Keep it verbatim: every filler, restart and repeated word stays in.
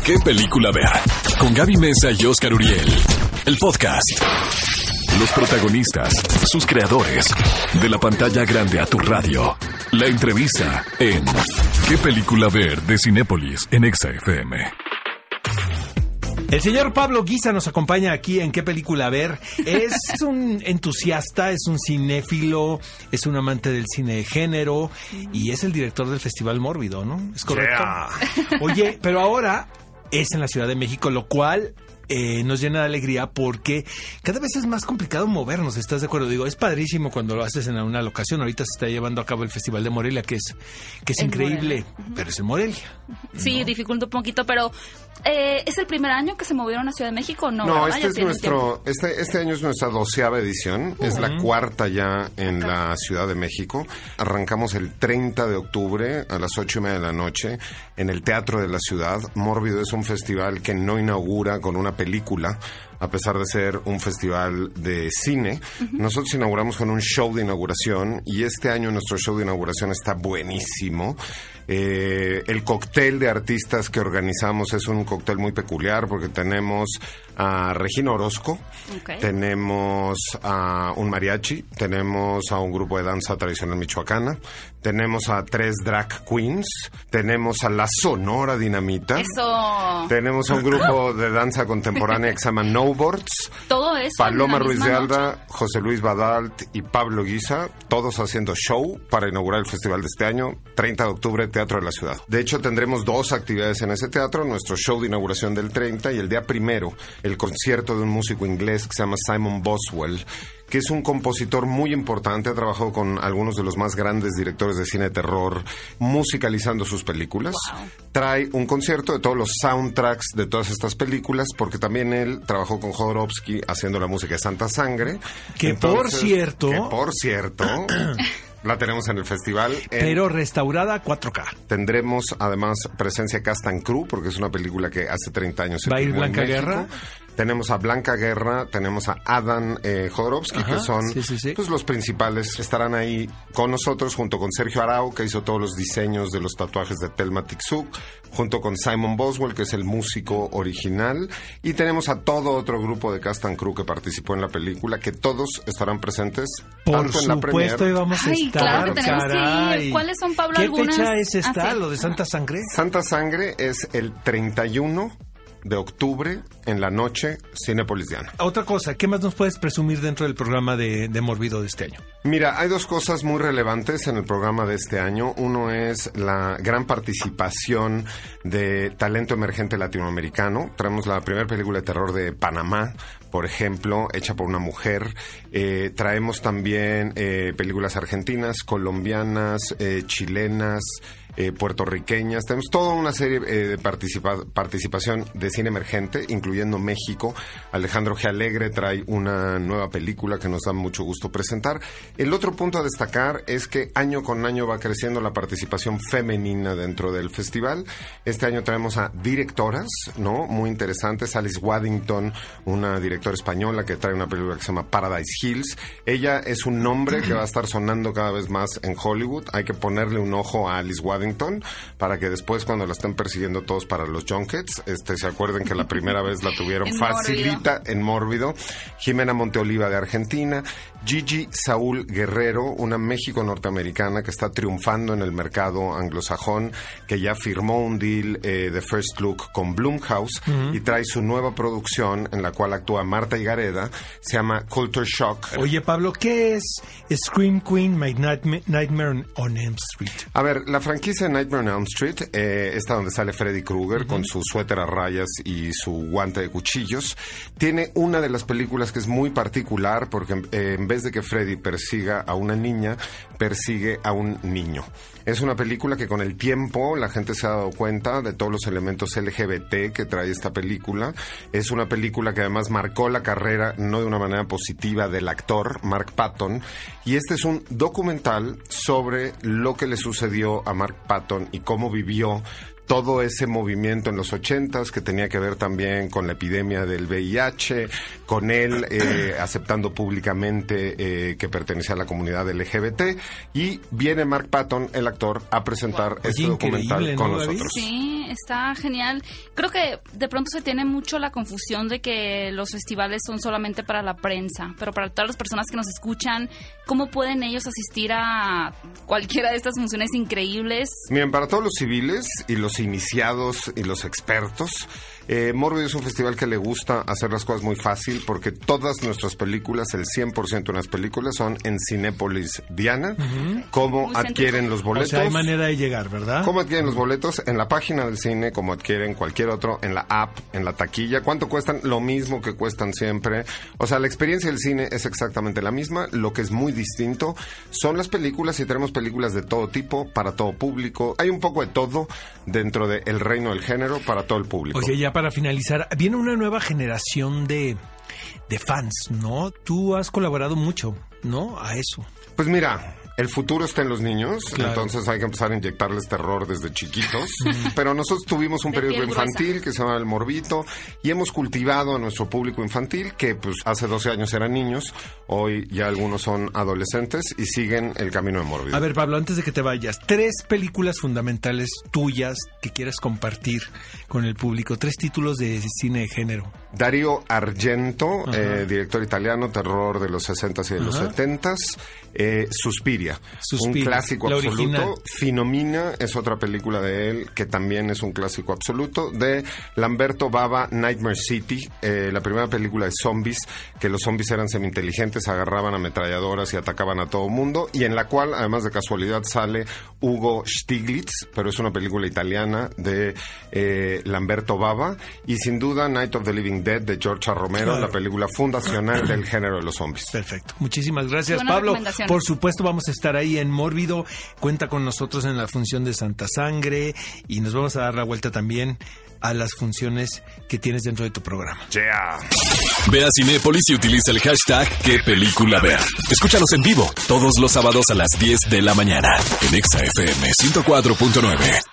¿Qué película ver? Con Gaby Mesa y Oscar Uriel. El podcast. Los protagonistas, sus creadores. De la pantalla grande a tu radio. La entrevista en ¿Qué película ver? De Cinépolis en Exa F M. El señor Pablo Guisa nos acompaña aquí en ¿Qué película ver? Es un entusiasta, es un cinéfilo, es un amante del cine de género y es el director del Festival Mórbido, ¿no? ¿Es correcto? Yeah. Oye, pero ahora es en la Ciudad de México, lo cual eh, nos llena de alegría porque cada vez es más complicado movernos, ¿estás de acuerdo? Digo, es padrísimo cuando lo haces en una locación. Ahorita se está llevando a cabo el Festival de Morelia, que es que es en increíble, uh-huh. pero es en Morelia. Sí, ¿no? Dificulta un poquito, pero eh, ¿es el primer año que se movieron a Ciudad de México o no? No, este es nuestro, este, este año es nuestra doceava edición, uh-huh. es la cuarta ya en okay. la Ciudad de México. Arrancamos el treinta de octubre a las ocho y media de la noche en el Teatro de la Ciudad. Mórbido es un festival que no inaugura con una película, a pesar de ser un festival de cine. Uh-huh. Nosotros inauguramos con un show de inauguración y este año nuestro show de inauguración está buenísimo. Eh, el cóctel de artistas que organizamos es un cóctel muy peculiar porque tenemos a Regina Orozco, okay. tenemos a un mariachi, tenemos a un grupo de danza tradicional michoacana, tenemos a tres drag queens, tenemos a la Sonora Dinamita, Eso. tenemos a un grupo de danza contemporánea que se llama Snowboards, todo eso Paloma Ruiz de Alda, José Luis Badalt y Pablo Guisa, todos haciendo show para inaugurar el festival de este año, treinta de octubre, Teatro de la Ciudad. De hecho, tendremos dos actividades en ese teatro, nuestro show de inauguración del treinta y el día primero, el concierto de un músico inglés que se llama Simon Boswell, que es un compositor muy importante, ha trabajado con algunos de los más grandes directores de cine de terror, musicalizando sus películas. Wow. Trae un concierto de todos los soundtracks de todas estas películas, porque también él trabajó con Jodorowsky haciendo la música de Santa Sangre. Que Entonces, por cierto... Que por cierto... La tenemos en el festival. En... Pero restaurada cuatro K. Tendremos además presencia Cast and Crew, porque es una película que hace treinta años se ¿Va a ir Blanca Guerra? Tenemos a Blanca Guerra, tenemos a Adam eh, Jodorowsky, Ajá, que son sí, sí, sí. Pues, los principales. Estarán ahí con nosotros, junto con Sergio Arau, que hizo todos los diseños de los tatuajes de Thelma Tixuk, junto con Simon Boswell, que es el músico original, y tenemos a todo otro grupo de Cast and Crew que participó en la película, que todos estarán presentes Por tanto en la premier. Por supuesto, íbamos a Ay, estar, claro que tenemos caray. que ir. ¿Cuáles son, Pablo, ¿Qué algunas? fecha es esta, ah, sí. lo de Santa Sangre? Santa Sangre es el treinta y uno de octubre en la noche, Cinépolis Diana. Otra cosa, ¿qué más nos puedes presumir dentro del programa de, de Mórbido de este año? Mira, hay dos cosas muy relevantes en el programa de este año. Uno es la gran participación de talento emergente latinoamericano. Traemos la primera película de terror de Panamá, por ejemplo, hecha por una mujer. Eh, traemos también eh, películas argentinas, colombianas, eh, chilenas, Eh, puertorriqueñas. Tenemos toda una serie eh, de participa- participación de cine emergente, incluyendo México. Alejandro G. Alegre trae una nueva película que nos da mucho gusto presentar. El otro punto a destacar es que año con año va creciendo la participación femenina dentro del festival. Este año traemos a directoras, ¿no? Muy interesantes. Alice Waddington, una directora española que trae una película que se llama Paradise Hills. Ella es un nombre que va a estar sonando cada vez más en Hollywood. Hay que ponerle un ojo a Alice Waddington para que después, cuando la estén persiguiendo todos para los junkets, este, se acuerden que la primera vez la tuvieron en facilita Mórbido. en Mórbido. Jimena Monteoliva de Argentina, Gigi Saúl Guerrero, una México-norteamericana que está triunfando en el mercado anglosajón, que ya firmó un deal eh, de First Look con Blumhouse uh-huh. y trae su nueva producción en la cual actúa Marta Higareda, se llama Culture Shock. Oye, Pablo, ¿qué es Scream Queen, My Nightmare, Nightmare on Elm Street? A ver, la franquicia Nightmare on Elm Street, eh, esta donde sale Freddy Krueger uh-huh. con su suéter a rayas y su guante de cuchillos, tiene una de las películas que es muy particular porque eh, en vez de que Freddy persiga a una niña, persigue a un niño. Es una película que con el tiempo la gente se ha dado cuenta de todos los elementos L G B T que trae esta película. Es una película que además marcó la carrera, no de una manera positiva, del actor Mark Patton. Y este es un documental sobre lo que le sucedió a Mark Patton y cómo vivió todo ese movimiento en los ochentas que tenía que ver también con la epidemia del V I H, con él eh, aceptando públicamente eh, que pertenecía a la comunidad L G B T, y viene Mark Patton, el actor, a presentar Wow. este Oye, documental con ¿no, nosotros. Sí, está genial. Creo que de pronto se tiene mucho la confusión de que los festivales son solamente para la prensa, pero para todas las personas que nos escuchan, ¿cómo pueden ellos asistir a cualquiera de estas funciones increíbles? Miren, para todos los civiles y los iniciados y los expertos, eh, Mórbido es un festival que le gusta hacer las cosas muy fácil, porque todas nuestras películas, el cien por ciento de las películas, son en Cinépolis Diana. Uh-huh. ¿Cómo Muy adquieren los boletos? O sea, hay manera de llegar, ¿verdad? ¿Cómo adquieren los boletos? En la página del cine, como adquieren cualquier otro, en la app, en la taquilla. ¿Cuánto cuestan? Lo mismo que cuestan siempre. O sea, la experiencia del cine es exactamente la misma. Lo que es muy distinto son las películas, y tenemos películas de todo tipo, para todo público. Hay un poco de todo dentro del reino del género para todo el público. Oye, ya para finalizar, viene una nueva generación de, de fans, ¿no? Tú has colaborado mucho, ¿no? A eso. Pues mira, el futuro está en los niños, claro. Entonces hay que empezar a inyectarles terror desde chiquitos. Pero nosotros tuvimos un De periódico piel infantil gruesa. que se llama El Morbito, y hemos cultivado a nuestro público infantil, que pues hace doce años eran niños, hoy ya algunos son adolescentes y siguen el camino de Mórbido. A ver, Pablo, antes de que te vayas, tres películas fundamentales tuyas que quieres compartir con el público, tres títulos de cine de género. Dario Argento, eh, director italiano, terror de los sesentas y de los Ajá. setentas. Eh, Suspiria, Suspiria, un clásico la absoluto. original. Finomina es otra película de él que también es un clásico absoluto. De Lamberto Bava, Nightmare City, eh, la primera película de zombies, que los zombies eran semi-inteligentes, agarraban ametralladoras y atacaban a todo mundo, y en la cual, además de casualidad, sale Hugo Stiglitz, pero es una película italiana de eh, Lamberto Bava, y sin duda Night of the Living Dead de George A. Romero, Claro. la película fundacional del género de los zombies. Perfecto. Muchísimas gracias, Buenas Pablo. recomendaciones. Por supuesto, vamos a estar ahí en Mórbido. Cuenta con nosotros en la función de Santa Sangre, y nos vamos a dar la vuelta también a las funciones que tienes dentro de tu programa. Yeah. Ve a Cinépolis y utiliza el hashtag qué película ver. Escúchanos en vivo todos los sábados a las diez de la mañana en Exa F M ciento cuatro punto nueve.